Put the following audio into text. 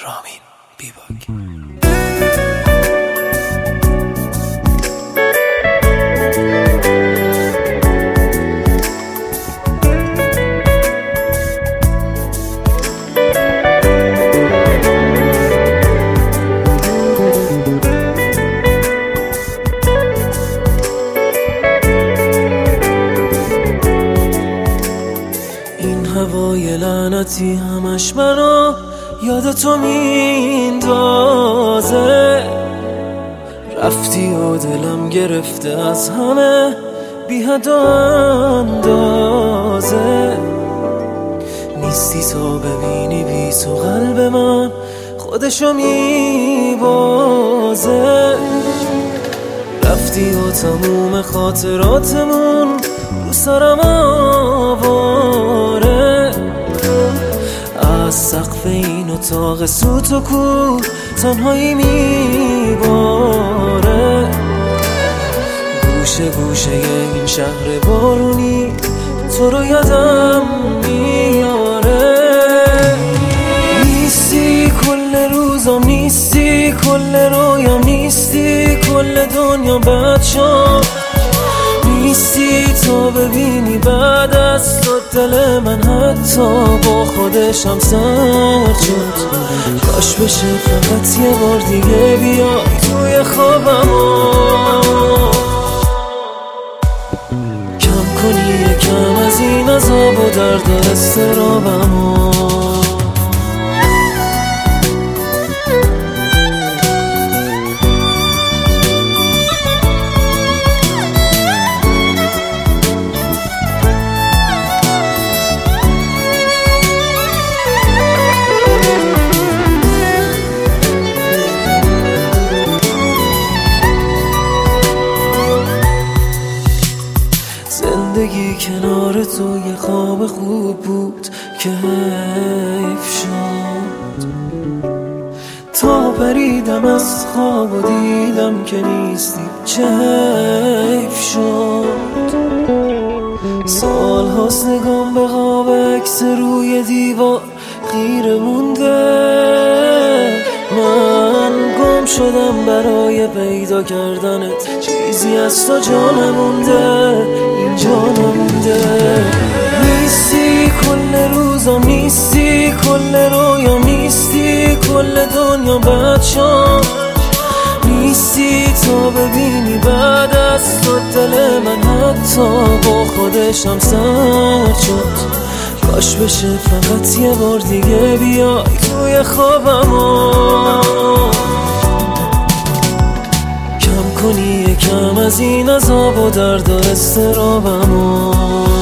رامین بیباک. هوای لعنتی همش منو یاد تو میندازه، رفتی و دلم گرفته از همه بی حد و اندازه. نیستی تا ببینی بی تو قلب من خودشو میبازه، رفتی و تموم خاطراتمون رو سرم آواره. از سقف این اتاق سوت و کور تنهایی میباره، گوشه گوشه این شهر بارونی تو رو یادم میاره. نیستی کل روزم، نیستی کل رویام، نیستی کل دنیا بد شد، نیستی تا ببینی بعد از تو دل من حتی با خودشم سرد شد. کاش بشه فقط یه بار دیگه بیای توی خوابمو، کم کنی یکم از این عذاب و درد و اضطرابمو. زندگی کنار تو یه خواب خوب بود که حیف شد، تا پریدم از خواب و دیدم که نیستی چه حیف شد. سال هاست نگام به خواب عکس روی دیوار خیره مونده، من گم شدم برای پیدا کردنت، چیزی از تو جا نمونده، اینجا نمونده. نیستی کل روزم، نیستی کل رویام، نیستی کل دنیا بد شد، نیستی تا ببینی بعد از تو دل من حتی با خودشم سرد شد. کاش بشه فقط یه بار دیگه بیای توی خوابمو، کم کنی یکم از این عذاب و درد و اضطرابمو.